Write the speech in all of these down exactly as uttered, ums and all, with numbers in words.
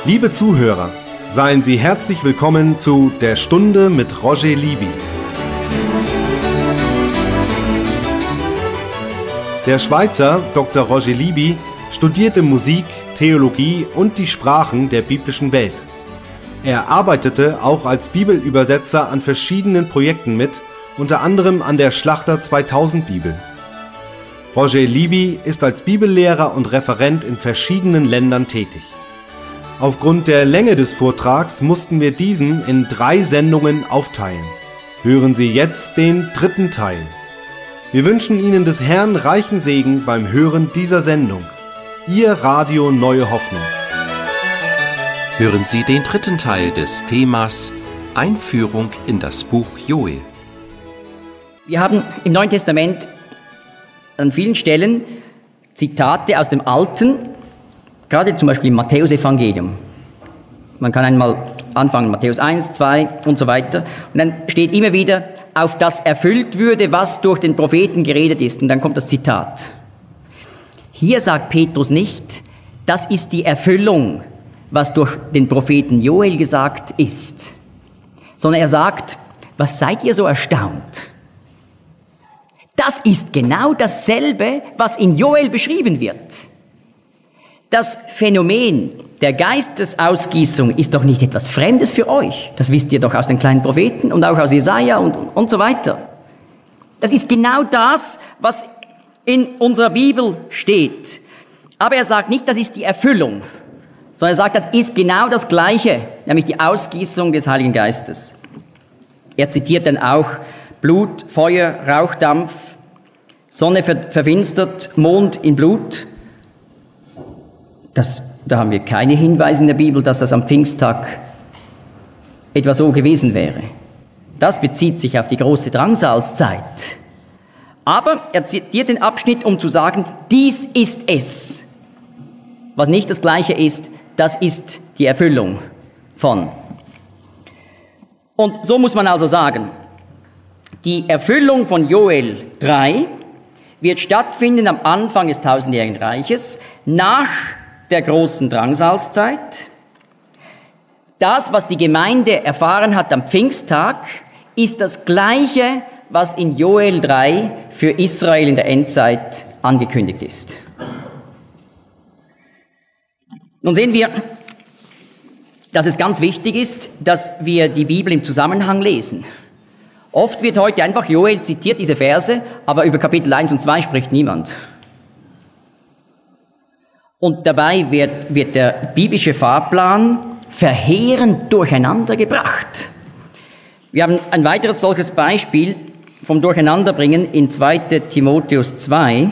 Liebe Zuhörer, seien Sie herzlich willkommen zu Der Stunde mit Roger Libby. Der Schweizer Doktor Roger Libby studierte Musik, Theologie und die Sprachen der biblischen Welt. Er arbeitete auch als Bibelübersetzer an verschiedenen Projekten mit, unter anderem an der Schlachter zweitausend Bibel. Roger Libby ist als Bibellehrer und Referent in verschiedenen Ländern tätig. Aufgrund der Länge des Vortrags mussten wir diesen in drei Sendungen aufteilen. Hören Sie jetzt den dritten Teil. Wir wünschen Ihnen des Herrn reichen Segen beim Hören dieser Sendung. Ihr Radio Neue Hoffnung. Hören Sie den dritten Teil des Themas Einführung in das Buch Joel. Wir haben im Neuen Testament an vielen Stellen Zitate aus dem Alten, gerade zum Beispiel im Matthäusevangelium. Man kann einmal anfangen, Matthäus eins, zwei und so weiter. Und dann steht immer wieder, auf das erfüllt würde, was durch den Propheten geredet ist. Und dann kommt das Zitat. Hier sagt Petrus nicht, das ist die Erfüllung, was durch den Propheten Joel gesagt ist. Sondern er sagt, was seid ihr so erstaunt? Das ist genau dasselbe, was in Joel beschrieben wird. Das Phänomen der Geistesausgießung ist doch nicht etwas Fremdes für euch. Das wisst ihr doch aus den kleinen Propheten und auch aus Jesaja und, und so weiter. Das ist genau das, was in unserer Bibel steht. Aber er sagt nicht, das ist die Erfüllung, sondern er sagt, das ist genau das Gleiche, nämlich die Ausgießung des Heiligen Geistes. Er zitiert dann auch Blut, Feuer, Rauchdampf, Sonne ver- verfinstert, Mond in Blut. Das, da haben wir keine Hinweise in der Bibel, dass das am Pfingsttag etwa so gewesen wäre. Das bezieht sich auf die große Drangsalzzeit. Aber er zitiert den Abschnitt, um zu sagen, dies ist es. Was nicht das Gleiche ist, das ist die Erfüllung von. Und so muss man also sagen, die Erfüllung von Joel drei wird stattfinden am Anfang des tausendjährigen Reiches, nach der großen Drangsalzzeit. Das, was die Gemeinde erfahren hat am Pfingsttag, ist das Gleiche, was in Joel drei für Israel in der Endzeit angekündigt ist. Nun sehen wir, dass es ganz wichtig ist, dass wir die Bibel im Zusammenhang lesen. Oft wird heute einfach Joel zitiert, diese Verse, aber über Kapitel eins und zwei spricht niemand. Und dabei wird, wird der biblische Fahrplan verheerend durcheinander gebracht. Wir haben ein weiteres solches Beispiel vom Durcheinanderbringen in zweiter Timotheus zwei.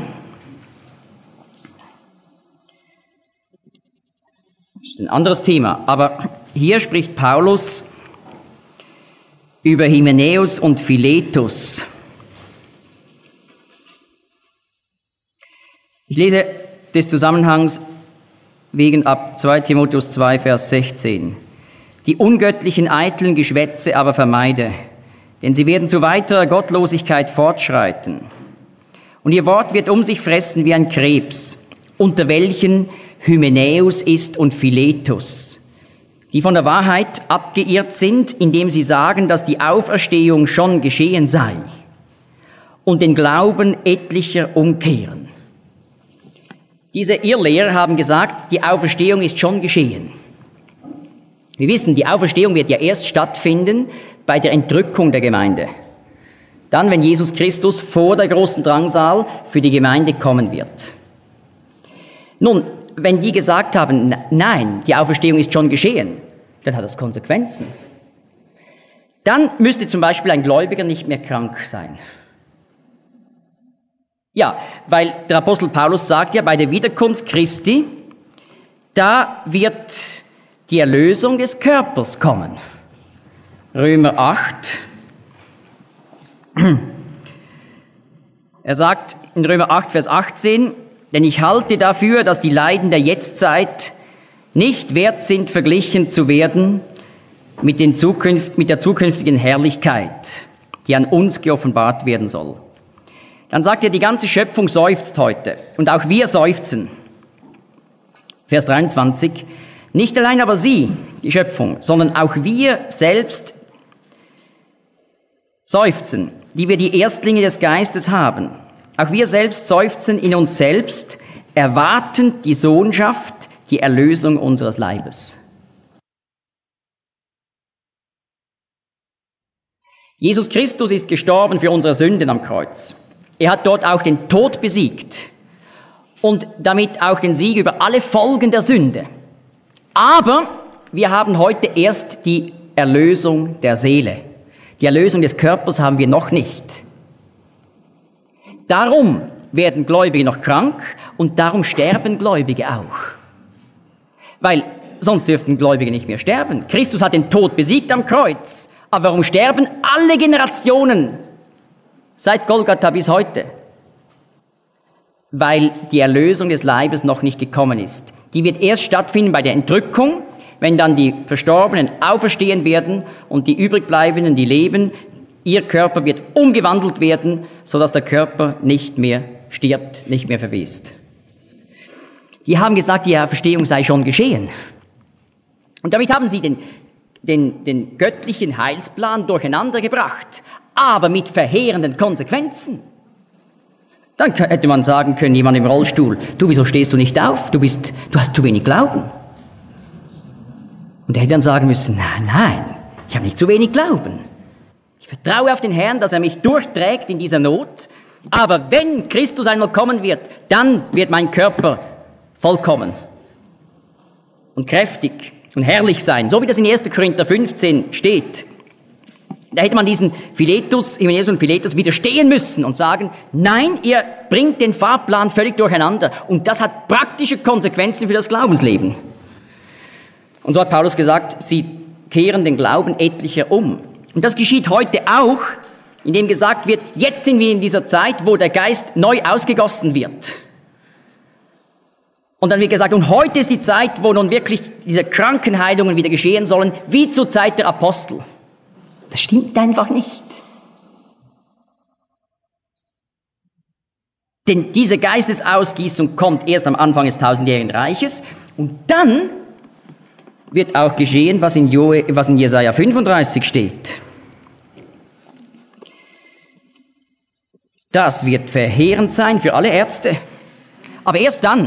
Das ist ein anderes Thema, aber hier spricht Paulus über Hymenäus und Philetus. Ich lese des Zusammenhangs wegen ab zweiter Timotheus zwei, Vers sechzehn. Die ungöttlichen, eitlen Geschwätze aber vermeide, denn sie werden zu weiterer Gottlosigkeit fortschreiten. Und ihr Wort wird um sich fressen wie ein Krebs, unter welchen Hymenäus ist und Philetus, die von der Wahrheit abgeirrt sind, indem sie sagen, dass die Auferstehung schon geschehen sei und den Glauben etlicher umkehren. Diese Irrlehrer haben gesagt, die Auferstehung ist schon geschehen. Wir wissen, die Auferstehung wird ja erst stattfinden bei der Entrückung der Gemeinde. Dann, wenn Jesus Christus vor der großen Drangsal für die Gemeinde kommen wird. Nun, wenn die gesagt haben, nein, die Auferstehung ist schon geschehen, dann hat das Konsequenzen. Dann müsste zum Beispiel ein Gläubiger nicht mehr krank sein. Ja, weil der Apostel Paulus sagt ja, bei der Wiederkunft Christi, da wird die Erlösung des Körpers kommen. Römer acht. Er sagt in Römer acht, Vers achtzehn, denn ich halte dafür, dass die Leiden der Jetztzeit nicht wert sind, verglichen zu werden mit, den Zukünft, mit der zukünftigen Herrlichkeit, die an uns geoffenbart werden soll. Dann sagt er, die ganze Schöpfung seufzt heute und auch wir seufzen. Vers dreiundzwanzig, Nicht allein aber sie, die Schöpfung, sondern auch wir selbst seufzen, die wir die Erstlinge des Geistes haben. Auch wir selbst seufzen in uns selbst, erwartend die Sohnschaft, die Erlösung unseres Leibes. Jesus Christus ist gestorben für unsere Sünden am Kreuz. Er hat dort auch den Tod besiegt und damit auch den Sieg über alle Folgen der Sünde. Aber wir haben heute erst die Erlösung der Seele. Die Erlösung des Körpers haben wir noch nicht. Darum werden Gläubige noch krank und darum sterben Gläubige auch. Weil sonst dürften Gläubige nicht mehr sterben. Christus hat den Tod besiegt am Kreuz. Aber warum sterben alle Generationen seit Golgatha bis heute? Weil die Erlösung des Leibes noch nicht gekommen ist. Die wird erst stattfinden bei der Entrückung, wenn dann die Verstorbenen auferstehen werden und die Übrigbleibenden, die leben, ihr Körper wird umgewandelt werden, sodass der Körper nicht mehr stirbt, nicht mehr verwest. Die haben gesagt, die Auferstehung sei schon geschehen. Und damit haben sie den Den, den göttlichen Heilsplan durcheinander gebracht, aber mit verheerenden Konsequenzen. Dann hätte man sagen können, jemand im Rollstuhl, du, wieso stehst du nicht auf? Du bist, du hast zu wenig Glauben. Und er hätte dann sagen müssen, nein, nein, ich habe nicht zu wenig Glauben. Ich vertraue auf den Herrn, dass er mich durchträgt in dieser Not. Aber wenn Christus einmal kommen wird, dann wird mein Körper vollkommen und kräftig und herrlich sein, so wie das in erster Korinther fünfzehn steht. Da hätte man diesen Philetus, Hymenäus und Philetus widerstehen müssen und sagen, nein, ihr bringt den Fahrplan völlig durcheinander und das hat praktische Konsequenzen für das Glaubensleben. Und so hat Paulus gesagt, sie kehren den Glauben etlicher um. Und das geschieht heute auch, indem gesagt wird, jetzt sind wir in dieser Zeit, wo der Geist neu ausgegossen wird. Und dann wird gesagt, und heute ist die Zeit, wo nun wirklich diese Krankenheilungen wieder geschehen sollen, wie zur Zeit der Apostel. Das stimmt einfach nicht. Denn diese Geistesausgießung kommt erst am Anfang des tausendjährigen Reiches und dann wird auch geschehen, was in, Jo- was in Jesaja fünfunddreißig steht. Das wird verheerend sein für alle Ärzte. Aber erst dann.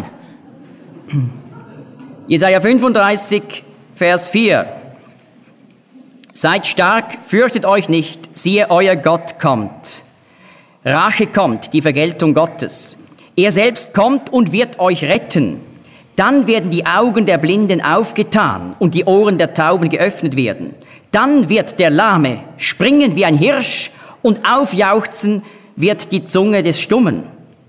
Jesaja fünfunddreißig, Vers vier. Seid stark, fürchtet euch nicht, siehe, euer Gott kommt. Rache kommt, die Vergeltung Gottes. Er selbst kommt und wird euch retten. Dann werden die Augen der Blinden aufgetan und die Ohren der Tauben geöffnet werden. Dann wird der Lahme springen wie ein Hirsch und aufjauchzen wird die Zunge des Stummen.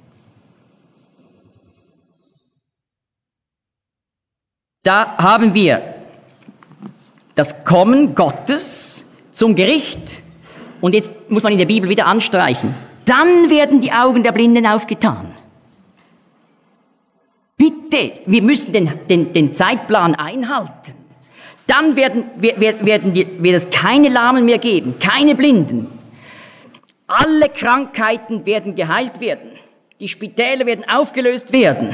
Da haben wir das Kommen Gottes zum Gericht. Und jetzt muss man in der Bibel wieder anstreichen. Dann werden die Augen der Blinden aufgetan. Bitte, wir müssen den, den, den Zeitplan einhalten. Dann werden, werden, werden wir, wird es keine Lahmen mehr geben, keine Blinden. Alle Krankheiten werden geheilt werden. Die Spitäler werden aufgelöst werden.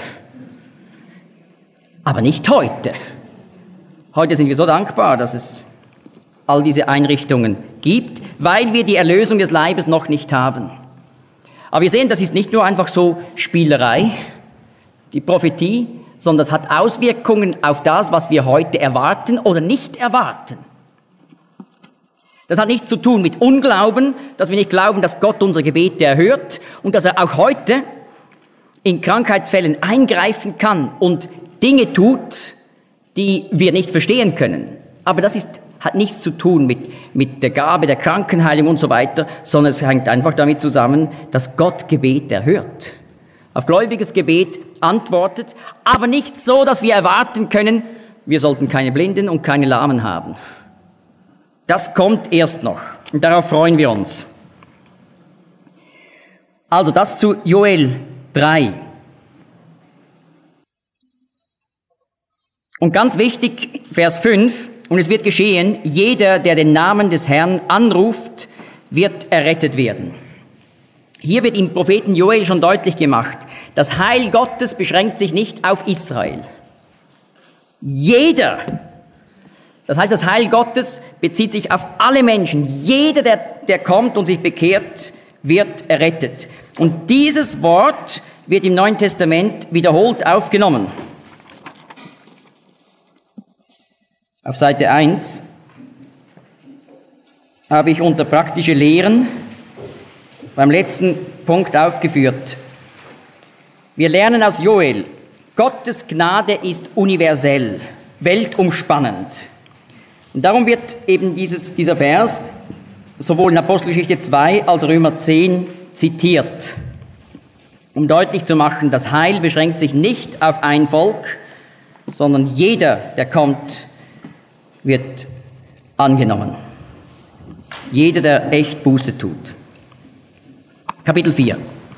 Aber nicht heute. Heute sind wir so dankbar, dass es all diese Einrichtungen gibt, weil wir die Erlösung des Leibes noch nicht haben. Aber wir sehen, das ist nicht nur einfach so Spielerei, die Prophetie, sondern es hat Auswirkungen auf das, was wir heute erwarten oder nicht erwarten. Das hat nichts zu tun mit Unglauben, dass wir nicht glauben, dass Gott unsere Gebete erhört und dass er auch heute in Krankheitsfällen eingreifen kann und Dinge tut, die wir nicht verstehen können. Aber das ist, hat nichts zu tun mit, mit der Gabe der Krankenheilung und so weiter, sondern es hängt einfach damit zusammen, dass Gott Gebet erhört. Auf gläubiges Gebet antwortet, aber nicht so, dass wir erwarten können, wir sollten keine Blinden und keine Lahmen haben. Das kommt erst noch und darauf freuen wir uns. Also das zu Joel drei. Und ganz wichtig, Vers fünf, und es wird geschehen, jeder, der den Namen des Herrn anruft, wird errettet werden. Hier wird im Propheten Joel schon deutlich gemacht, das Heil Gottes beschränkt sich nicht auf Israel. Jeder. Das heißt, das Heil Gottes bezieht sich auf alle Menschen. Jeder, der, der kommt und sich bekehrt, wird errettet. Und dieses Wort wird im Neuen Testament wiederholt aufgenommen. Auf Seite eins habe ich unter praktische Lehren beim letzten Punkt aufgeführt. Wir lernen aus Joel, Gottes Gnade ist universell, weltumspannend. Und darum wird eben dieses, dieser Vers sowohl in Apostelgeschichte zwei als Römer zehn zitiert, um deutlich zu machen, das Heil beschränkt sich nicht auf ein Volk, sondern jeder, der kommt, wird angenommen. Jeder, der echt Buße tut. Kapitel vier.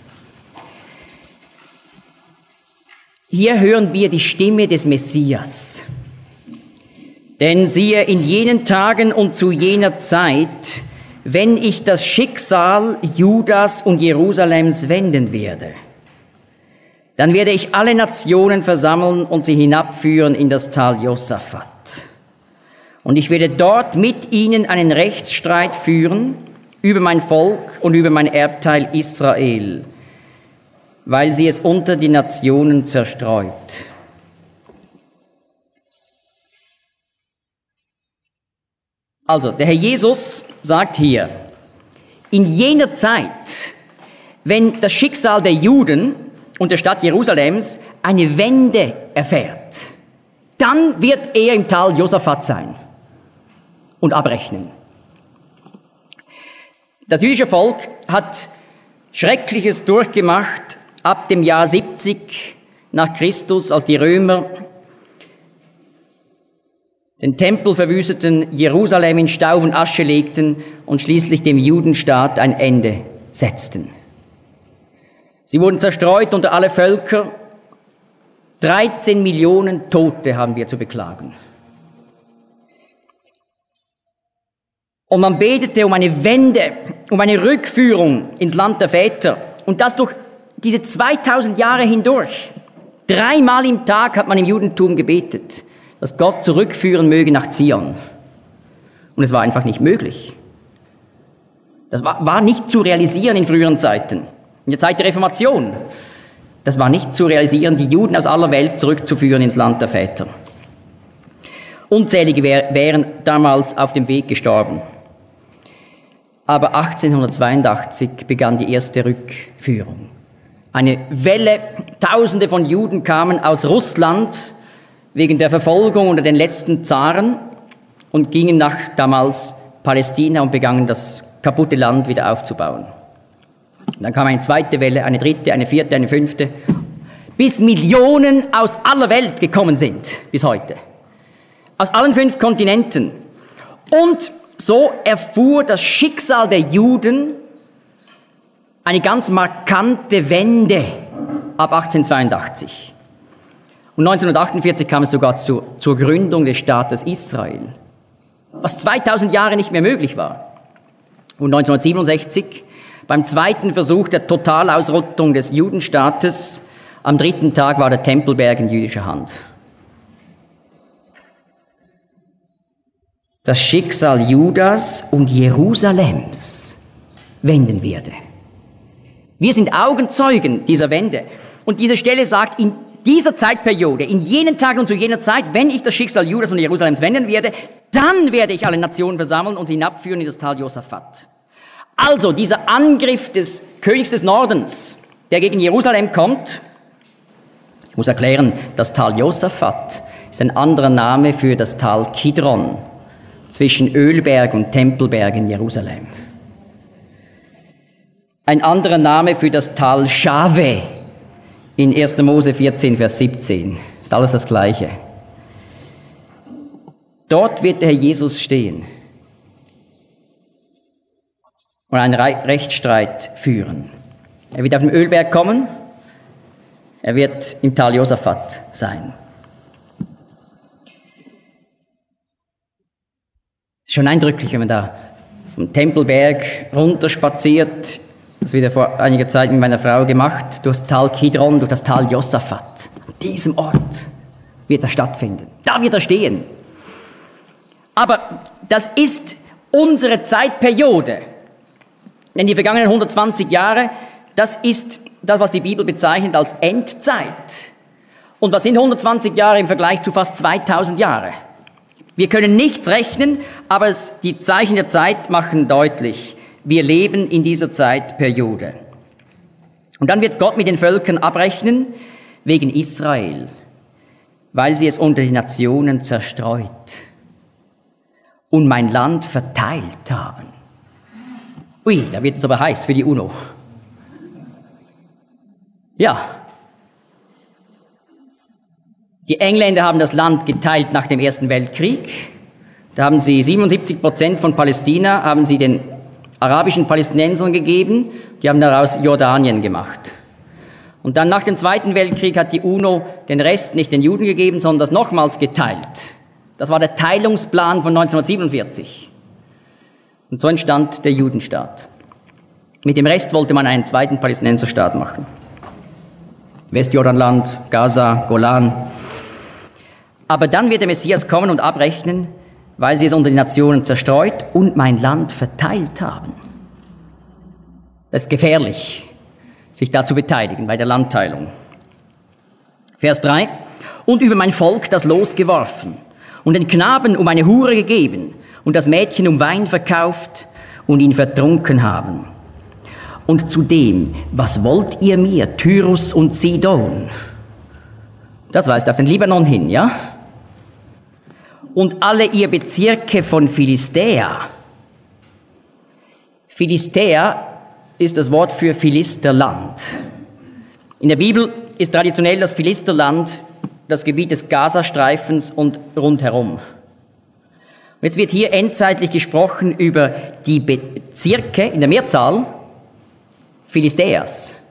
Hier hören wir die Stimme des Messias. Denn siehe, in jenen Tagen und zu jener Zeit, wenn ich das Schicksal Judas und Jerusalems wenden werde, dann werde ich alle Nationen versammeln und sie hinabführen in das Tal Josaphat. Und ich werde dort mit ihnen einen Rechtsstreit führen über mein Volk und über mein Erbteil Israel, weil sie es unter die Nationen zerstreut. Also, der Herr Jesus sagt hier, in jener Zeit, wenn das Schicksal der Juden und der Stadt Jerusalems eine Wende erfährt, dann wird er im Tal Josaphat sein und abrechnen. Das jüdische Volk hat Schreckliches durchgemacht ab dem Jahr siebzig nach Christus, als die Römer den Tempel verwüsteten, Jerusalem in Staub und Asche legten und schließlich dem Judenstaat ein Ende setzten. Sie wurden zerstreut unter alle Völker. dreizehn Millionen Tote haben wir zu beklagen. Und man betete um eine Wende, um eine Rückführung ins Land der Väter. Und das durch diese zweitausend Jahre hindurch. Dreimal im Tag hat man im Judentum gebetet, dass Gott zurückführen möge nach Zion. Und es war einfach nicht möglich. Das war, war nicht zu realisieren in früheren Zeiten. In der Zeit der Reformation. Das war nicht zu realisieren, die Juden aus aller Welt zurückzuführen ins Land der Väter. Unzählige wär, wären damals auf dem Weg gestorben. Aber achtzehnhundertzweiundachtzig begann die erste Rückführung. Eine Welle, Tausende von Juden kamen aus Russland wegen der Verfolgung unter den letzten Zaren und gingen nach damals Palästina und begannen das kaputte Land wieder aufzubauen. Und dann kam eine zweite Welle, eine dritte, eine vierte, eine fünfte, bis Millionen aus aller Welt gekommen sind bis heute. Aus allen fünf Kontinenten. Und so erfuhr das Schicksal der Juden eine ganz markante Wende ab achtzehnhundertzweiundachtzig. Und neunzehnhundertachtundvierzig kam es sogar zu, zur Gründung des Staates Israel, was zweitausend Jahre nicht mehr möglich war. Und neunzehnhundertsiebenundsechzig, beim zweiten Versuch der Totalausrottung des Judenstaates, am dritten Tag war der Tempelberg in jüdischer Hand. Das Schicksal Judas und Jerusalems wenden werde. Wir sind Augenzeugen dieser Wende. Und diese Stelle sagt, in dieser Zeitperiode, in jenen Tagen und zu jener Zeit, wenn ich das Schicksal Judas und Jerusalems wenden werde, dann werde ich alle Nationen versammeln und sie hinabführen in das Tal Josaphat. Also dieser Angriff des Königs des Nordens, der gegen Jerusalem kommt, ich muss erklären, das Tal Josaphat ist ein anderer Name für das Tal Kidron zwischen Ölberg und Tempelberg in Jerusalem. Ein anderer Name für das Tal Schave in erster Mose vierzehn, Vers siebzehn. Ist alles das Gleiche. Dort wird der Herr Jesus stehen und einen Rechtsstreit führen. Er wird auf den Ölberg kommen, er wird im Tal Josaphat sein. Schon eindrücklich, wenn man da vom Tempelberg runterspaziert. Das habe ich vor einiger Zeit mit meiner Frau gemacht, durch das Tal Kidron, durch das Tal Josaphat. An diesem Ort wird er stattfinden. Da wird er stehen. Aber das ist unsere Zeitperiode. Denn die vergangenen hundertzwanzig Jahre, das ist das, was die Bibel bezeichnet als Endzeit. Und was sind hundertzwanzig Jahre im Vergleich zu fast zweitausend Jahre? Wir können nichts rechnen, aber es, die Zeichen der Zeit machen deutlich, wir leben in dieser Zeitperiode. Und dann wird Gott mit den Völkern abrechnen wegen Israel, weil sie es unter die Nationen zerstreut und mein Land verteilt haben. Ui, da wird es aber heiß für die UNO. Ja. Die Engländer haben das Land geteilt nach dem Ersten Weltkrieg. Da haben sie siebenundsiebzig Prozent von Palästina, haben sie den arabischen Palästinensern gegeben. Die haben daraus Jordanien gemacht. Und dann nach dem Zweiten Weltkrieg hat die UNO den Rest nicht den Juden gegeben, sondern das nochmals geteilt. Das war der Teilungsplan von neunzehnhundertsiebenundvierzig. Und so entstand der Judenstaat. Mit dem Rest wollte man einen zweiten Palästinenserstaat machen. Westjordanland, Gaza, Golan. Aber dann wird der Messias kommen und abrechnen, weil sie es unter die Nationen zerstreut und mein Land verteilt haben. Das ist gefährlich, sich da zu beteiligen bei der Landteilung. Vers drei. Und über mein Volk das Los geworfen und den Knaben um eine Hure gegeben und das Mädchen um Wein verkauft und ihn vertrunken haben. Und zudem, was wollt ihr mir, Tyrus und Sidon? Das weist auf den Libanon hin, ja? Und alle ihr Bezirke von Philistea. Philistea ist das Wort für Philisterland. In der Bibel ist traditionell das Philisterland das Gebiet des Gazastreifens und rundherum. Und jetzt wird hier endzeitlich gesprochen über die Bezirke in der Mehrzahl Philistäas.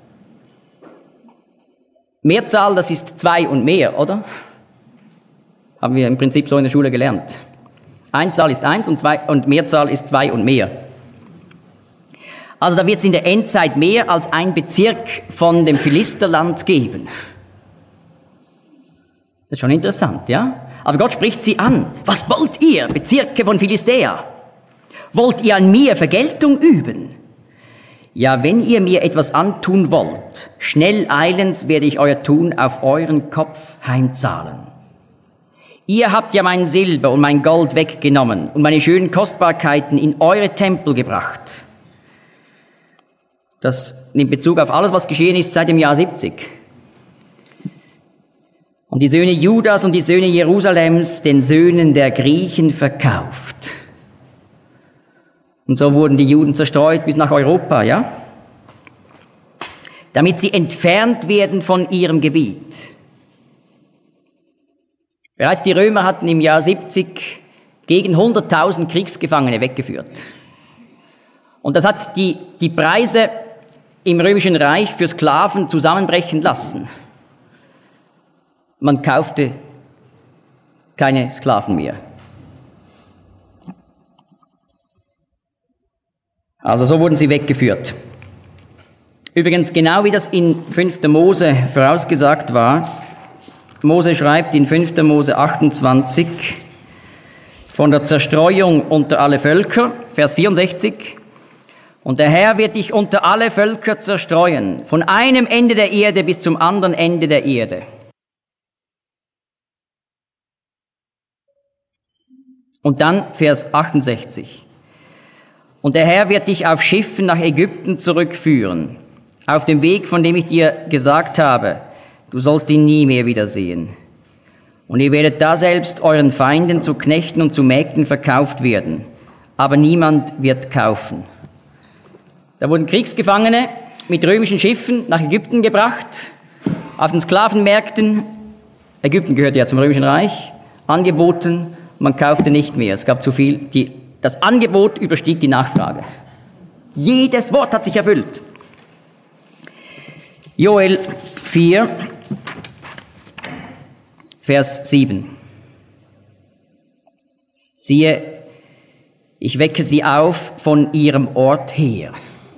Mehrzahl, das ist zwei und mehr, oder? Haben wir im Prinzip so in der Schule gelernt. Einzahl ist eins und, zwei, und Mehrzahl ist zwei und mehr. Also da wird es in der Endzeit mehr als ein Bezirk von dem Philisterland geben. Das ist schon interessant, ja? Aber Gott spricht sie an. Was wollt ihr, Bezirke von Philistea? Wollt ihr an mir Vergeltung üben? Ja, wenn ihr mir etwas antun wollt, schnell eilends werde ich euer Tun auf euren Kopf heimzahlen. Ihr habt ja mein Silber und mein Gold weggenommen und meine schönen Kostbarkeiten in eure Tempel gebracht. Das nimmt Bezug auf alles, was geschehen ist seit dem Jahr siebzig. Und die Söhne Judas und die Söhne Jerusalems den Söhnen der Griechen verkauft. Und so wurden die Juden zerstreut bis nach Europa, ja? Damit sie entfernt werden von ihrem Gebiet. Bereits die Römer hatten im Jahr siebzig gegen hunderttausend Kriegsgefangene weggeführt. Und das hat die, die Preise im Römischen Reich für Sklaven zusammenbrechen lassen. Man kaufte keine Sklaven mehr. Also so wurden sie weggeführt. Übrigens, genau wie das in fünfter Mose vorausgesagt war, Mose schreibt in fünfter Mose achtundzwanzig von der Zerstreuung unter alle Völker, Vers vierundsechzig, und der Herr wird dich unter alle Völker zerstreuen, von einem Ende der Erde bis zum anderen Ende der Erde. Und dann Vers achtundsechzig. Und der Herr wird dich auf Schiffen nach Ägypten zurückführen, auf dem Weg, von dem ich dir gesagt habe, du sollst ihn nie mehr wiedersehen. Und ihr werdet da selbst euren Feinden zu Knechten und zu Mägden verkauft werden, aber niemand wird kaufen. Da wurden Kriegsgefangene mit römischen Schiffen nach Ägypten gebracht, auf den Sklavenmärkten, Ägypten gehörte ja zum Römischen Reich, angeboten, man kaufte nicht mehr, es gab zu viel, die, das Angebot überstieg die Nachfrage. Jedes Wort hat sich erfüllt. Joel vier, Vers sieben. Siehe, ich wecke sie auf von ihrem Ort her.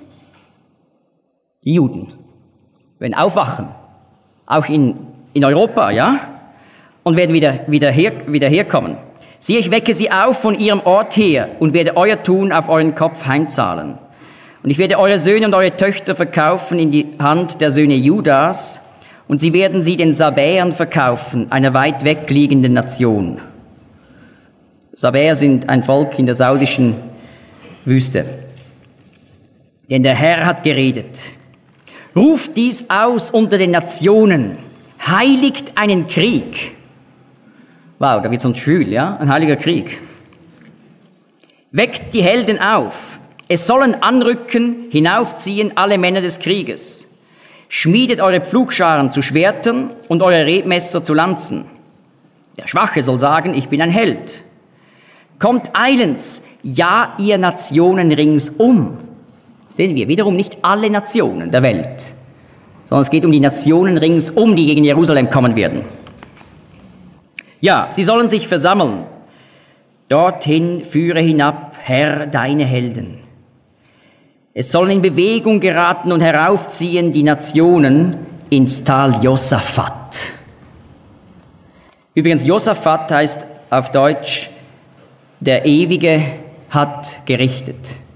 Die Juden werden aufwachen, auch in, in Europa, ja? und werden wieder, wieder, her, wieder herkommen. Siehe, ich wecke sie auf von ihrem Ort her und werde euer Tun auf euren Kopf heimzahlen. Und ich werde eure Söhne und eure Töchter verkaufen in die Hand der Söhne Judas, und sie werden sie den Sabäern verkaufen, einer weit wegliegenden Nation. Sabäer sind ein Volk in der saudischen Wüste. Denn der Herr hat geredet. Ruft dies aus unter den Nationen. Heiligt einen Krieg. Wow, da wird es uns schwül, ja? Ein heiliger Krieg. Weckt die Helden auf. Es sollen anrücken, hinaufziehen alle Männer des Krieges. Schmiedet eure Pflugscharen zu Schwertern und eure Rebmesser zu Lanzen. Der Schwache soll sagen, ich bin ein Held. Kommt eilends, ja, ihr Nationen ringsum. Sehen wir, wiederum nicht alle Nationen der Welt, sondern es geht um die Nationen ringsum, die gegen Jerusalem kommen werden. Ja, sie sollen sich versammeln. Dorthin führe hinab, Herr, deine Helden. Es sollen in Bewegung geraten und heraufziehen die Nationen ins Tal Josaphat. Übrigens, Josaphat heißt auf Deutsch, der Ewige hat gerichtet.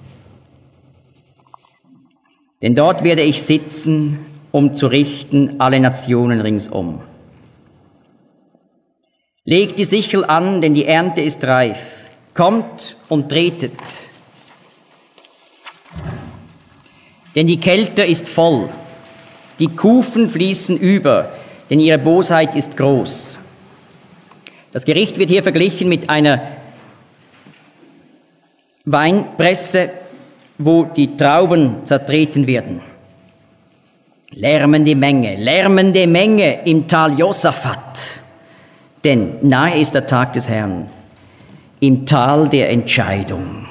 Denn dort werde ich sitzen, um zu richten alle Nationen ringsum. Legt die Sichel an, denn die Ernte ist reif. Kommt und tretet. Denn die Kelter ist voll. Die Kufen fließen über, denn ihre Bosheit ist groß. Das Gericht wird hier verglichen mit einer Weinpresse, wo die Trauben zertreten werden. Lärmende Menge, lärmende Menge im Tal Josaphat. Denn nahe ist der Tag des Herrn, im Tal der Entscheidung.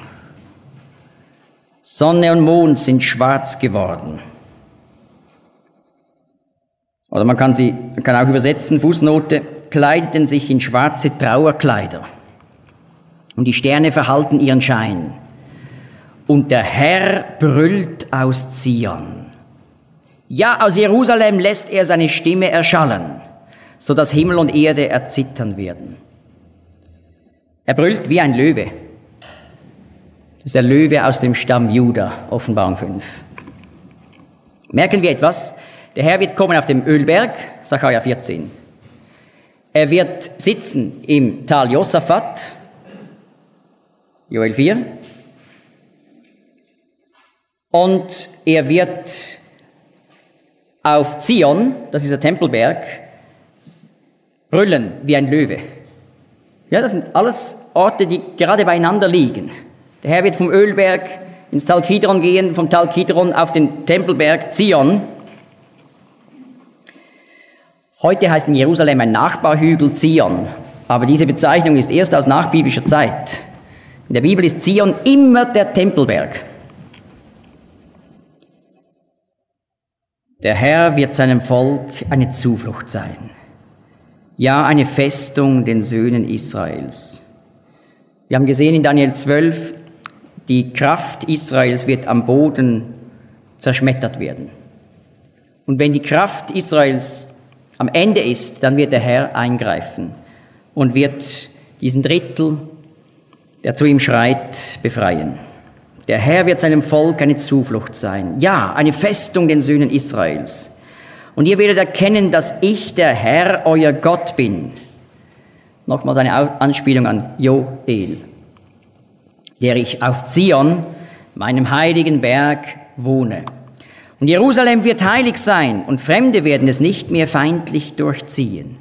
Sonne und Mond sind schwarz geworden. Oder man kann sie man kann auch übersetzen, Fußnote, kleideten sich in schwarze Trauerkleider. Und die Sterne verhalten ihren Schein. Und der Herr brüllt aus Zion. Ja, aus Jerusalem lässt er seine Stimme erschallen, so dass Himmel und Erde erzittern werden. Er brüllt wie ein Löwe. Das ist der Löwe aus dem Stamm Juda, Offenbarung fünf. Merken wir etwas? Der Herr wird kommen auf dem Ölberg, Sacharja vierzehn. Er wird sitzen im Tal Josaphat, Joel vier. Und er wird auf Zion, das ist der Tempelberg, brüllen wie ein Löwe. Ja, das sind alles Orte, die gerade beieinander liegen. Der Herr wird vom Ölberg ins Tal Kidron gehen, vom Tal Kidron auf den Tempelberg Zion. Heute heißt in Jerusalem ein Nachbarhügel Zion, aber diese Bezeichnung ist erst aus nachbiblischer Zeit. In der Bibel ist Zion immer der Tempelberg. Der Herr wird seinem Volk eine Zuflucht sein. Ja, eine Festung den Söhnen Israels. Wir haben gesehen in Daniel zwölf, die Kraft Israels wird am Boden zerschmettert werden. Und wenn die Kraft Israels am Ende ist, dann wird der Herr eingreifen und wird diesen Drittel, der zu ihm schreit, befreien. Der Herr wird seinem Volk eine Zuflucht sein. Ja, eine Festung den Söhnen Israels. Und ihr werdet erkennen, dass ich der Herr, euer Gott bin. Nochmals eine Anspielung an Joel. Der ich auf Zion, meinem heiligen Berg, wohne. Und Jerusalem wird heilig sein und Fremde werden es nicht mehr feindlich durchziehen.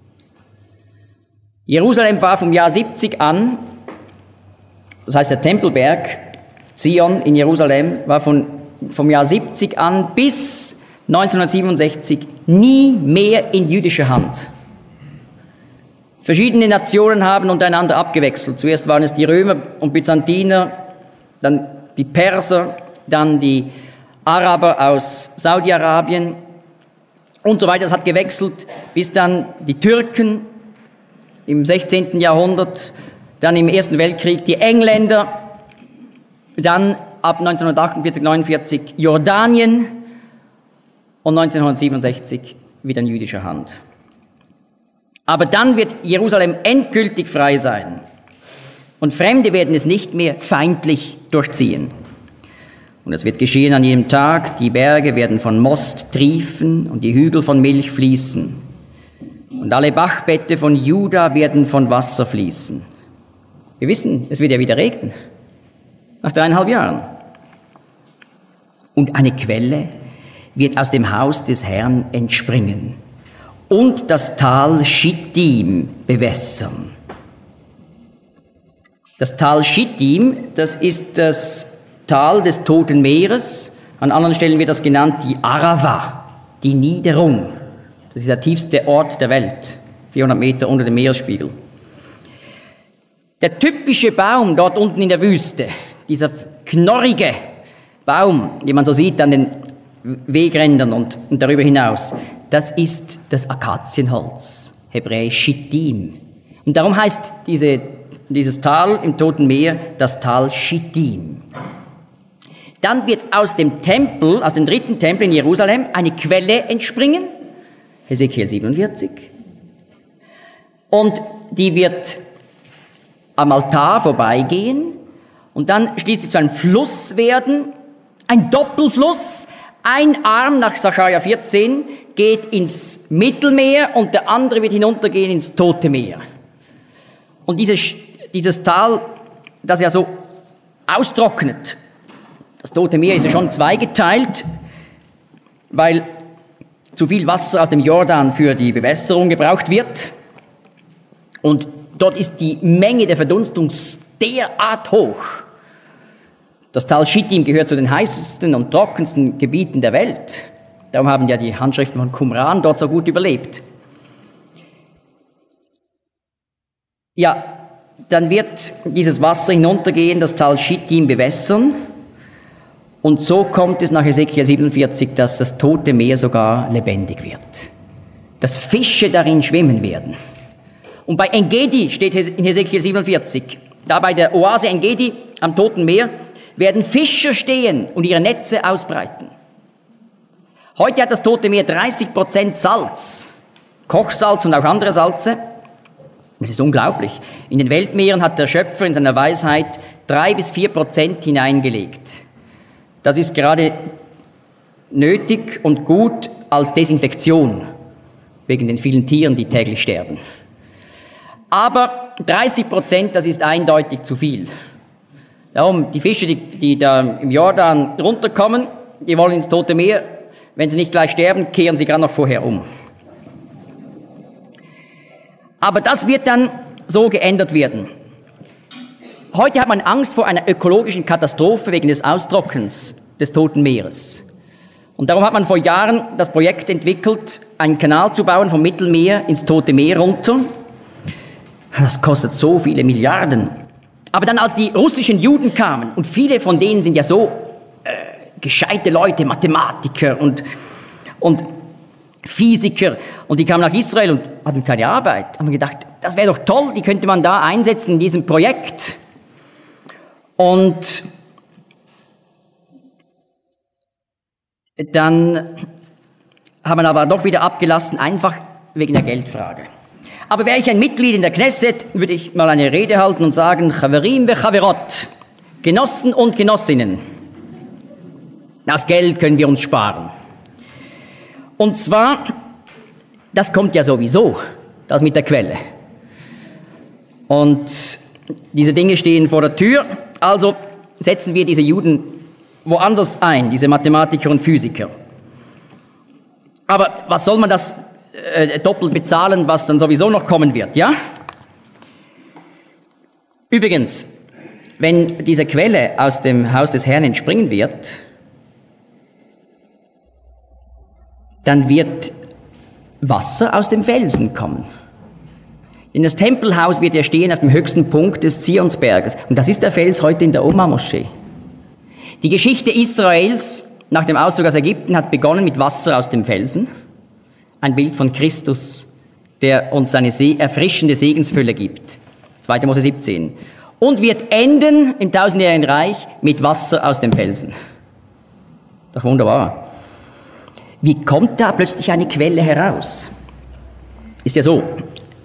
Jerusalem war vom Jahr siebzig an, das heißt der Tempelberg, Zion in Jerusalem, war von, vom Jahr siebzig an bis neunzehnhundertsiebenundsechzig nie mehr in jüdischer Hand. Verschiedene Nationen haben untereinander abgewechselt. Zuerst waren es die Römer und Byzantiner, dann die Perser, dann die Araber aus Saudi-Arabien und so weiter. Das hat gewechselt, bis dann die Türken im sechzehnten Jahrhundert, dann im Ersten Weltkrieg die Engländer, dann ab neunzehnhundertachtundvierzig, neunundvierzig Jordanien und neunzehnhundertsiebenundsechzig wieder in jüdischer Hand. Aber dann wird Jerusalem endgültig frei sein. Und Fremde werden es nicht mehr feindlich durchziehen. Und es wird geschehen an jedem Tag, die Berge werden von Most triefen und die Hügel von Milch fließen. Und alle Bachbette von Juda werden von Wasser fließen. Wir wissen, es wird ja wieder regnen. Nach dreieinhalb Jahren. Und eine Quelle wird aus dem Haus des Herrn entspringen und das Tal Schittim bewässern. Das Tal Schittim, das ist das Tal des Toten Meeres. An anderen Stellen wird das genannt die Arava, die Niederung. Das ist der tiefste Ort der Welt, vierhundert Meter unter dem Meeresspiegel. Der typische Baum dort unten in der Wüste, dieser knorrige Baum, den man so sieht an den Wegrändern und, und darüber hinaus, das ist das Akazienholz, hebräisch Schittim. Und darum heißt diese, dieses Tal im Toten Meer das Tal Schittim. Dann wird aus dem Tempel, aus dem dritten Tempel in Jerusalem, eine Quelle entspringen, Hesekiel siebenundvierzig, und die wird am Altar vorbeigehen und dann schließlich zu einem Fluss werden, ein Doppelfluss. Ein Arm nach Sacharja vierzehn geht ins Mittelmeer und der andere wird hinuntergehen ins Tote Meer. Und dieses, dieses Tal, das ja so austrocknet, das Tote Meer ist ja schon zweigeteilt, weil zu viel Wasser aus dem Jordan für die Bewässerung gebraucht wird. Und dort ist die Menge der Verdunstung derart hoch. Das Tal Schittim gehört zu den heißesten und trockensten Gebieten der Welt. Darum haben ja die Handschriften von Qumran dort so gut überlebt. Ja, dann wird dieses Wasser hinuntergehen, das Tal Schittim bewässern. Und so kommt es nach Hesekiel siebenundvierzig, dass das Tote Meer sogar lebendig wird. Dass Fische darin schwimmen werden. Und bei Engedi steht in Hesekiel siebenundvierzig, da bei der Oase Engedi am Toten Meer, werden Fischer stehen und ihre Netze ausbreiten. Heute hat das Tote Meer dreißig Prozent Salz, Kochsalz und auch andere Salze. Das ist unglaublich. In den Weltmeeren hat der Schöpfer in seiner Weisheit drei bis vier Prozent hineingelegt. Das ist gerade nötig und gut als Desinfektion wegen den vielen Tieren, die täglich sterben. Aber dreißig Prozent, das ist eindeutig zu viel. Darum, die Fische, die, die da im Jordan runterkommen, die wollen ins Tote Meer. Wenn sie nicht gleich sterben, kehren sie gerade noch vorher um. Aber das wird dann so geändert werden. Heute hat man Angst vor einer ökologischen Katastrophe wegen des Austrocknens des Toten Meeres. Und darum hat man vor Jahren das Projekt entwickelt, einen Kanal zu bauen vom Mittelmeer ins Tote Meer runter. Das kostet so viele Milliarden. Aber dann, als die russischen Juden kamen, und viele von denen sind ja so äh, gescheite Leute, Mathematiker und, und Physiker, und die kamen nach Israel und hatten keine Arbeit, haben gedacht, das wäre doch toll, die könnte man da einsetzen in diesem Projekt. Und dann haben wir aber doch wieder abgelassen, einfach wegen der Geldfrage. Aber wäre ich ein Mitglied in der Knesset, würde ich mal eine Rede halten und sagen, Chaverim ve Chaverot, Genossen und Genossinnen, das Geld können wir uns sparen. Und zwar, das kommt ja sowieso, das mit der Quelle. Und diese Dinge stehen vor der Tür, also setzen wir diese Juden woanders ein, diese Mathematiker und Physiker. Aber was soll man das äh, doppelt bezahlen, was dann sowieso noch kommen wird, ja? Übrigens, wenn diese Quelle aus dem Haus des Herrn entspringen wird, dann wird Wasser aus dem Felsen kommen. Denn das Tempelhaus wird ja stehen auf dem höchsten Punkt des Zionsberges. Und das ist der Fels heute in der Oma-Moschee. Die Geschichte Israels nach dem Auszug aus Ägypten hat begonnen mit Wasser aus dem Felsen. Ein Bild von Christus, der uns seine erfrischende Segensfülle gibt. zweiter Mose siebzehn. Und wird enden im tausendjährigen Reich mit Wasser aus dem Felsen. Doch wunderbar. Wie kommt da plötzlich eine Quelle heraus? Ist ja so,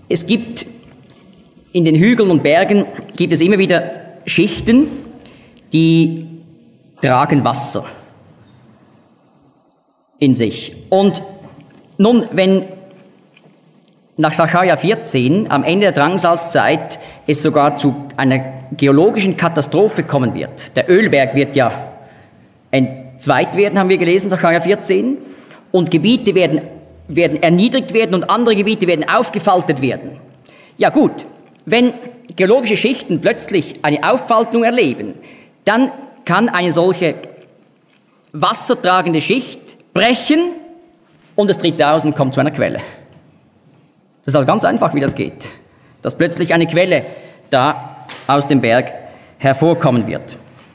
Es gibt in den Hügeln und Bergen gibt es immer wieder Schichten, die tragen Wasser in sich. Und nun, wenn nach Sacharja vierzehn am Ende der Drangsalzzeit es sogar zu einer geologischen Katastrophe kommen wird, der Ölberg wird ja entzweit werden, haben wir gelesen, Sacharja vierzehn, und Gebiete werden, werden erniedrigt werden und andere Gebiete werden aufgefaltet werden. Ja gut, wenn geologische Schichten plötzlich eine Auffaltung erleben, dann kann eine solche wassertragende Schicht brechen und es tritt aus und kommt zu einer Quelle. Das ist also ganz einfach, wie das geht, dass plötzlich eine Quelle da aus dem Berg hervorkommen wird.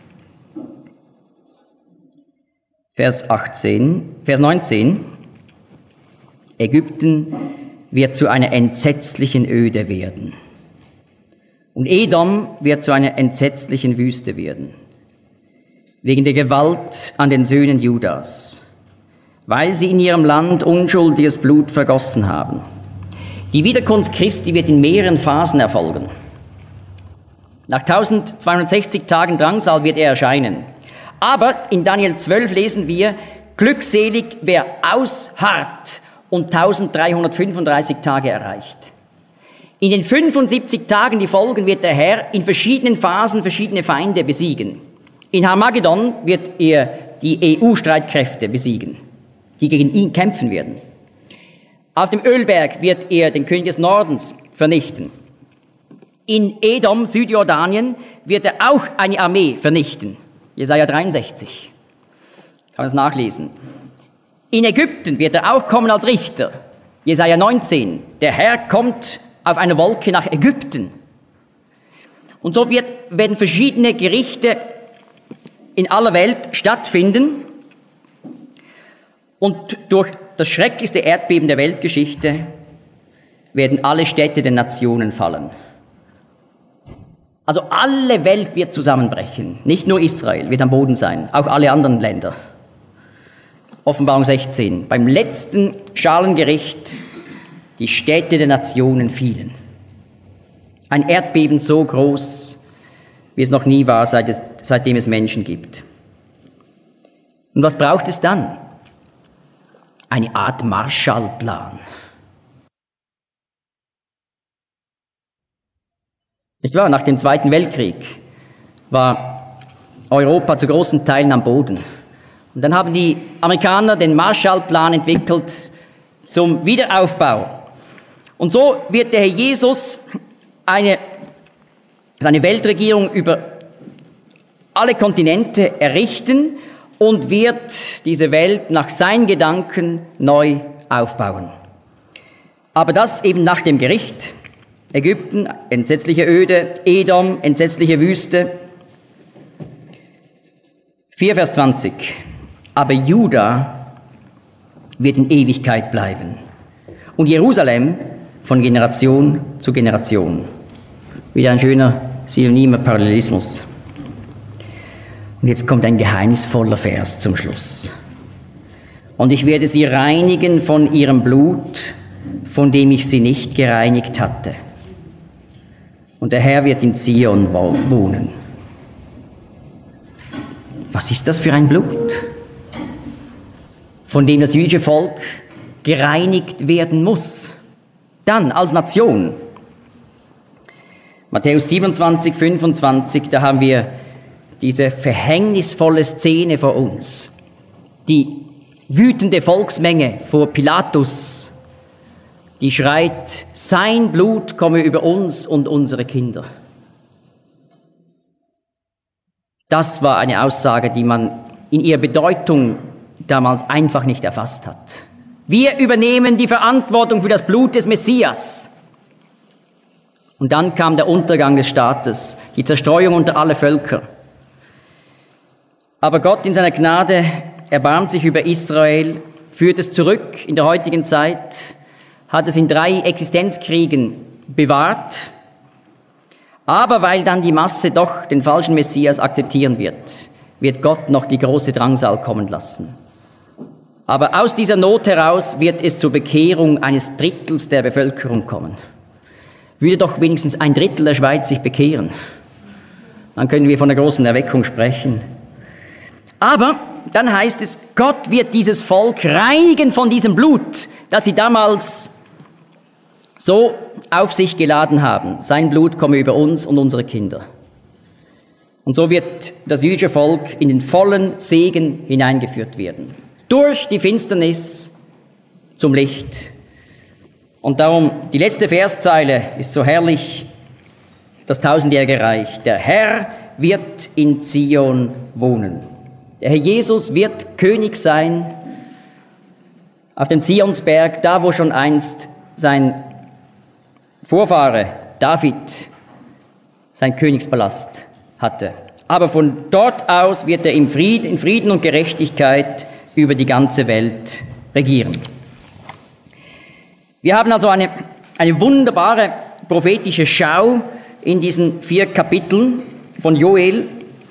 Vers achtzehn, Vers neunzehn. Ägypten wird zu einer entsetzlichen Öde werden. Und Edom wird zu einer entsetzlichen Wüste werden. Wegen der Gewalt an den Söhnen Judas, weil sie in ihrem Land unschuldiges Blut vergossen haben. Die Wiederkunft Christi wird in mehreren Phasen erfolgen. Nach eintausendzweihundertsechzig Tagen Drangsal wird er erscheinen. Aber in Daniel zwölf lesen wir, glückselig, wer ausharrt und eintausenddreihundertfünfunddreißig Tage erreicht. In den fünfundsiebzig Tagen, die folgen, wird der Herr in verschiedenen Phasen verschiedene Feinde besiegen. In Harmagedon wird er die E U-Streitkräfte besiegen, die gegen ihn kämpfen werden. Auf dem Ölberg wird er den König des Nordens vernichten. In Edom, Südjordanien, wird er auch eine Armee vernichten. Jesaja dreiundsechzig. Kann man es nachlesen. In Ägypten wird er auch kommen als Richter. Jesaja neunzehn. Der Herr kommt auf einer Wolke nach Ägypten. Und so wird, werden verschiedene Gerichte in aller Welt stattfinden. Und durch das schrecklichste Erdbeben der Weltgeschichte werden alle Städte der Nationen fallen. Also alle Welt wird zusammenbrechen. Nicht nur Israel wird am Boden sein, auch alle anderen Länder. Offenbarung sechzehn. Beim letzten Schalengericht die Städte der Nationen fielen. Ein Erdbeben so groß, wie es noch nie war, seit es, seitdem es Menschen gibt. Und was braucht es dann? Eine Art Marshallplan. Nicht wahr? Nach dem Zweiten Weltkrieg war Europa zu großen Teilen am Boden. Und dann haben die Amerikaner den Marshallplan entwickelt zum Wiederaufbau. Und so wird der Herr Jesus eine, seine Weltregierung über alle Kontinente errichten und wird diese Welt nach seinen Gedanken neu aufbauen. Aber das eben nach dem Gericht. Ägypten, entsetzliche Öde, Edom, entsetzliche Wüste. vier Vers zwanzig. Aber Juda wird in Ewigkeit bleiben und Jerusalem von Generation zu Generation. Wieder ein schöner synonymer Parallelismus. Und jetzt kommt ein geheimnisvoller Vers zum Schluss. Und ich werde sie reinigen von ihrem Blut, von dem ich sie nicht gereinigt hatte. Und der Herr wird in Zion wohnen. Was ist das für ein Blut, von dem das jüdische Volk gereinigt werden muss? Dann als Nation. Matthäus siebenundzwanzig, fünfundzwanzig, da haben wir diese verhängnisvolle Szene vor uns. Die wütende Volksmenge vor Pilatus, die schreit, sein Blut komme über uns und unsere Kinder. Das war eine Aussage, die man in ihrer Bedeutung damals einfach nicht erfasst hat. Wir übernehmen die Verantwortung für das Blut des Messias. Und dann kam der Untergang des Staates, die Zerstreuung unter alle Völker. Aber Gott in seiner Gnade erbarmt sich über Israel, führt es zurück in der heutigen Zeit, hat es in drei Existenzkriegen bewahrt, aber weil dann die Masse doch den falschen Messias akzeptieren wird, wird Gott noch die große Drangsal kommen lassen. Aber aus dieser Not heraus wird es zur Bekehrung eines Drittels der Bevölkerung kommen. würde doch wenigstens ein Drittel der Schweiz sich bekehren. Dann können wir von einer großen Erweckung sprechen. Aber dann heißt es, Gott wird dieses Volk reinigen von diesem Blut, das sie damals so auf sich geladen haben. Sein Blut komme über uns und unsere Kinder. Und so wird das jüdische Volk in den vollen Segen hineingeführt werden. Durch die Finsternis zum Licht. Und darum, die letzte Verszeile ist so herrlich, das tausendjährige Reich. Der Herr wird in Zion wohnen. Der Herr Jesus wird König sein auf dem Zionsberg, da wo schon einst sein Vorfahre David sein Königspalast hatte. Aber von dort aus wird er in Frieden, in Frieden und Gerechtigkeit über die ganze Welt regieren. Wir haben also eine, eine wunderbare prophetische Schau in diesen vier Kapiteln von Joel.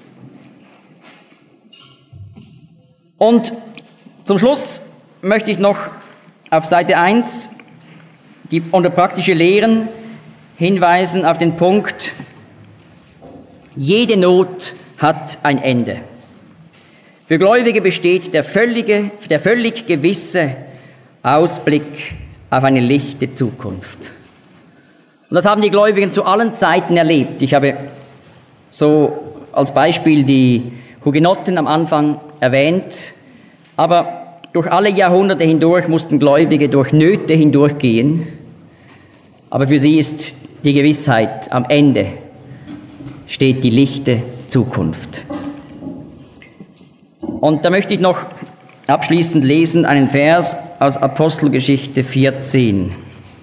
Und zum Schluss möchte ich noch auf Seite eins die unter praktische Lehren hinweisen auf den Punkt: Jede Not hat ein Ende. Für Gläubige besteht der völlige, der völlig gewisse Ausblick auf eine lichte Zukunft. Und das haben die Gläubigen zu allen Zeiten erlebt. Ich habe so als Beispiel die Hugenotten am Anfang erwähnt, aber durch alle Jahrhunderte hindurch mussten Gläubige durch Nöte hindurchgehen. Aber für sie ist die Gewissheit, am Ende steht die lichte Zukunft. Und da möchte ich noch abschließend lesen einen Vers aus Apostelgeschichte vierzehn.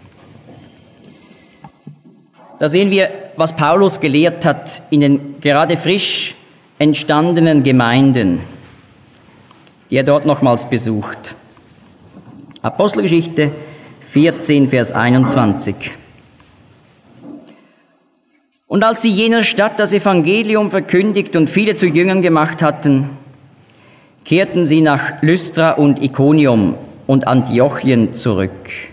Da sehen wir, was Paulus gelehrt hat in den gerade frisch entstandenen Gemeinden, die er dort nochmals besucht. Apostelgeschichte vierzehn, Vers einundzwanzig. Und als sie jener Stadt das Evangelium verkündigt und viele zu Jüngern gemacht hatten, kehrten sie nach Lystra und Ikonium und Antiochien zurück.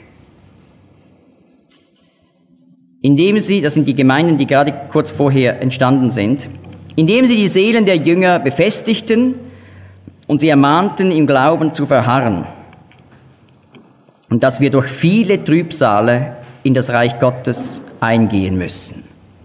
Indem sie, das sind die Gemeinden, die gerade kurz vorher entstanden sind, indem sie die Seelen der Jünger befestigten und sie ermahnten, im Glauben zu verharren. Und dass wir durch viele Trübsale in das Reich Gottes eingehen müssen.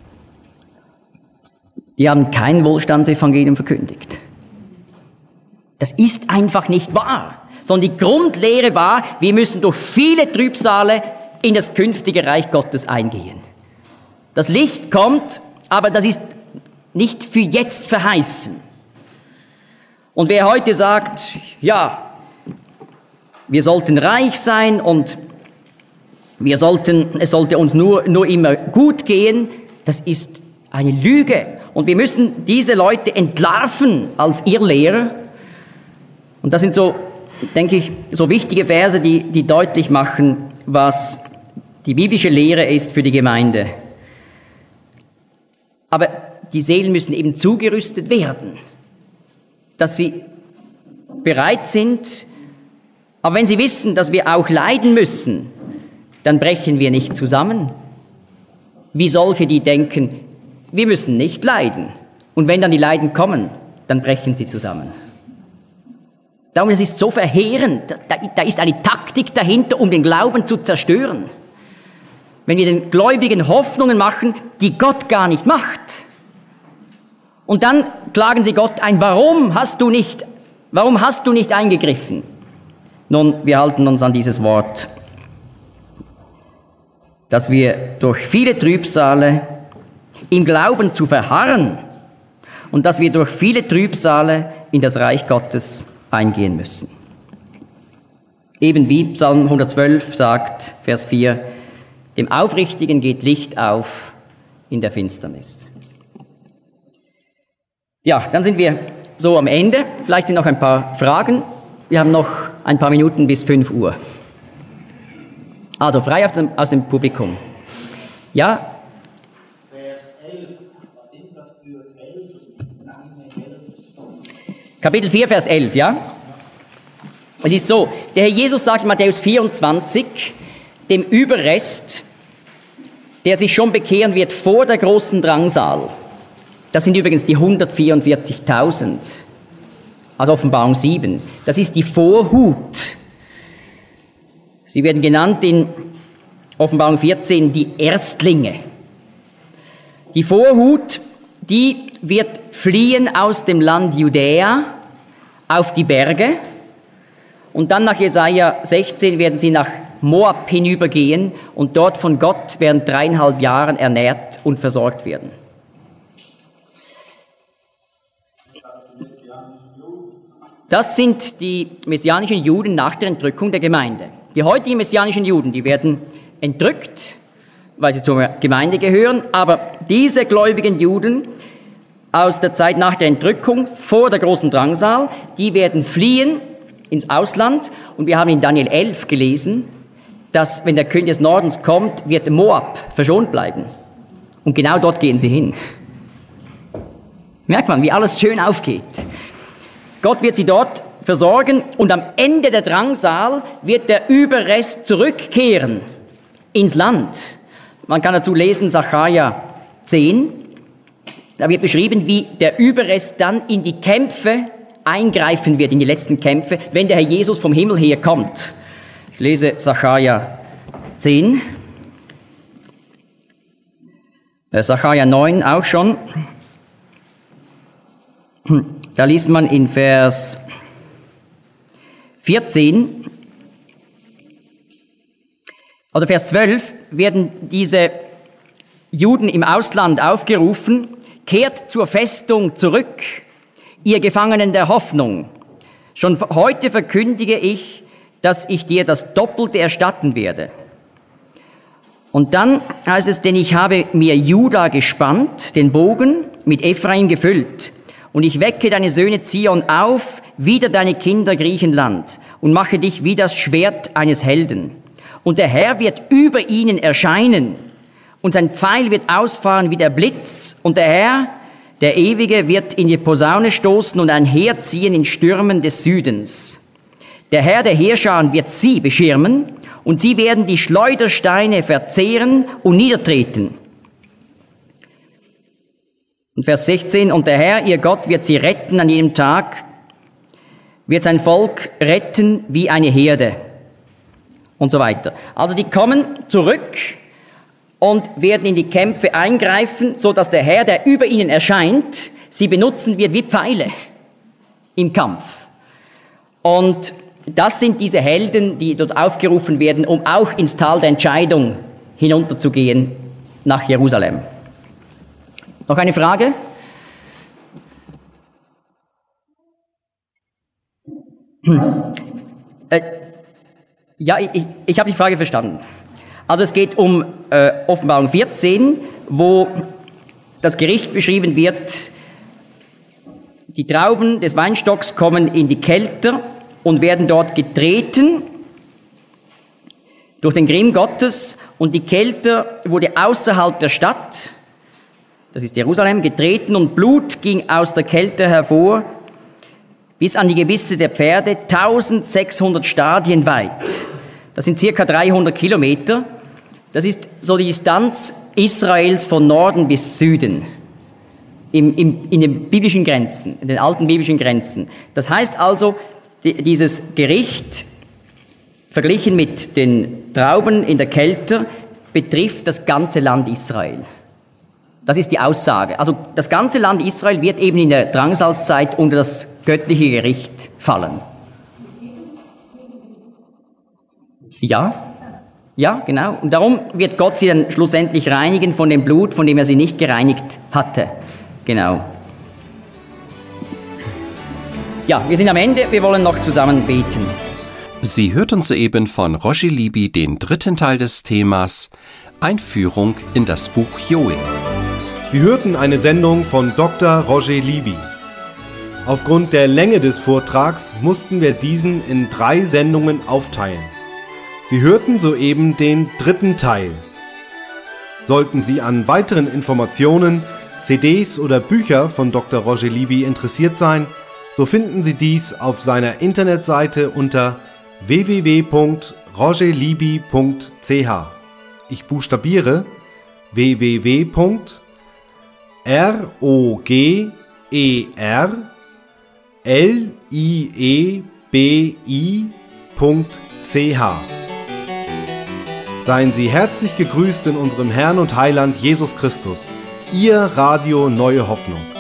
Die haben kein Wohlstandsevangelium verkündigt. Das ist einfach nicht wahr, sondern die Grundlehre war, wir müssen durch viele Trübsale in das künftige Reich Gottes eingehen. Das Licht kommt, aber das ist nicht für jetzt verheißen. Und wer heute sagt, ja, wir sollten reich sein und wir sollten, es sollte uns nur, nur immer gut gehen, das ist eine Lüge. Und wir müssen diese Leute entlarven als Irrlehrer. Und das sind so, denke ich, so wichtige Verse, die, die deutlich machen, was die biblische Lehre ist für die Gemeinde. Aber die Seelen müssen eben zugerüstet werden, dass sie bereit sind. Aber wenn sie wissen, dass wir auch leiden müssen, dann brechen wir nicht zusammen. Wie solche, die denken, wir müssen nicht leiden. Und wenn dann die Leiden kommen, dann brechen sie zusammen. Darum, es ist so verheerend. Da, da ist eine Taktik dahinter, um den Glauben zu zerstören. Wenn wir den Gläubigen Hoffnungen machen, die Gott gar nicht macht. Und dann klagen sie Gott ein, warum hast du nicht, warum hast du nicht eingegriffen? Nun, wir halten uns an dieses Wort, dass wir durch viele Trübsale im Glauben zu verharren und dass wir durch viele Trübsale in das Reich Gottes eingehen müssen. Eben wie Psalm hundertzwölf sagt, Vers vier, dem Aufrichtigen geht Licht auf in der Finsternis. Ja, dann sind wir so am Ende. Vielleicht sind noch ein paar Fragen. Wir haben noch ein paar Minuten bis fünf Uhr. Also frei aus dem, aus dem Publikum. Ja? Vers elf, was sind das für Geld? Kapitel vier, Vers elf, ja? Es ist so, der Herr Jesus sagt in Matthäus vierundzwanzig, dem Überrest der sich schon bekehren wird vor der großen Drangsal. Das sind übrigens die hundertvierundvierzigtausend, also Offenbarung sieben. Das ist die Vorhut. Sie werden genannt in Offenbarung vierzehn die Erstlinge. Die Vorhut, die wird fliehen aus dem Land Judäa auf die Berge und dann nach Jesaja sechzehn werden sie nach Moab hinübergehen und dort von Gott während dreieinhalb Jahren ernährt und versorgt werden. Das sind die messianischen Juden nach der Entrückung der Gemeinde. Die heutigen messianischen Juden, die werden entrückt, weil sie zur Gemeinde gehören, aber diese gläubigen Juden aus der Zeit nach der Entrückung, vor der großen Drangsal, die werden fliehen ins Ausland und wir haben in Daniel elf gelesen, dass wenn der König des Nordens kommt, wird Moab verschont bleiben. Und genau dort gehen sie hin. Merkt man, wie alles schön aufgeht. Gott wird sie dort versorgen und am Ende der Drangsal wird der Überrest zurückkehren ins Land. Man kann dazu lesen, Sacharja zehn, da wird beschrieben, wie der Überrest dann in die Kämpfe eingreifen wird, in die letzten Kämpfe, wenn der Herr Jesus vom Himmel her kommt. Ich lese Sacharja zehn, Sacharja neun auch schon. Da liest man in Vers vierzehn oder Vers zwölf werden diese Juden im Ausland aufgerufen, kehrt zur Festung zurück, ihr Gefangenen der Hoffnung. Schon heute verkündige ich, dass ich dir das Doppelte erstatten werde. Und dann heißt es, denn ich habe mir Juda gespannt, den Bogen mit Ephraim gefüllt. Und ich wecke deine Söhne Zion auf, wider deine Kinder Griechenland, und mache dich wie das Schwert eines Helden. Und der Herr wird über ihnen erscheinen, und sein Pfeil wird ausfahren wie der Blitz, und der Herr, der Ewige, wird in die Posaune stoßen und ein Heer ziehen in Stürmen des Südens. Der Herr der Heerscharen wird sie beschirmen, und sie werden die Schleudersteine verzehren und niedertreten. Und Vers sechzehn, und der Herr, ihr Gott, wird sie retten an jedem Tag, wird sein Volk retten wie eine Herde und so weiter. Also die kommen zurück und werden in die Kämpfe eingreifen, so dass der Herr, der über ihnen erscheint, sie benutzen wird wie Pfeile im Kampf. Und das sind diese Helden, die dort aufgerufen werden, um auch ins Tal der Entscheidung hinunterzugehen nach Jerusalem. Noch eine Frage? Hm. Äh, ja, ich, ich habe die Frage verstanden. Also es geht um äh, Offenbarung vierzehn, wo das Gericht beschrieben wird, die Trauben des Weinstocks kommen in die Kelter und werden dort getreten durch den Grimm Gottes, und die Kelter wurde außerhalb der Stadt, das ist Jerusalem, getreten, und Blut ging aus der Kälte hervor bis an die Gebisse der Pferde, eintausendsechshundert Stadien weit. Das sind circa dreihundert Kilometer. Das ist so die Distanz Israels von Norden bis Süden, im, im, in den biblischen Grenzen, in den alten biblischen Grenzen. Das heißt also, die, dieses Gericht, verglichen mit den Trauben in der Kälte, betrifft das ganze Land Israel. Das ist die Aussage. Also das ganze Land Israel wird eben in der Drangsalzzeit unter das göttliche Gericht fallen. Ja, ja, genau. Und darum wird Gott sie dann schlussendlich reinigen von dem Blut, von dem er sie nicht gereinigt hatte. Genau. Ja, wir sind am Ende. Wir wollen noch zusammen beten. Sie hörten soeben von Roger Libby den dritten Teil des Themas Einführung in das Buch Joel. Sie hörten eine Sendung von Doktor Roger Libby. Aufgrund der Länge des Vortrags mussten wir diesen in drei Sendungen aufteilen. Sie hörten soeben den dritten Teil. Sollten Sie an weiteren Informationen, C Ds oder Bücher von Doktor Roger Libby interessiert sein, so finden Sie dies auf seiner Internetseite unter w w w punkt roger libby punkt c h. Ich buchstabiere w w w punkt roger lieby punkt c h. Seien Sie herzlich gegrüßt in unserem Herrn und Heiland Jesus Christus. Ihr Radio Neue Hoffnung.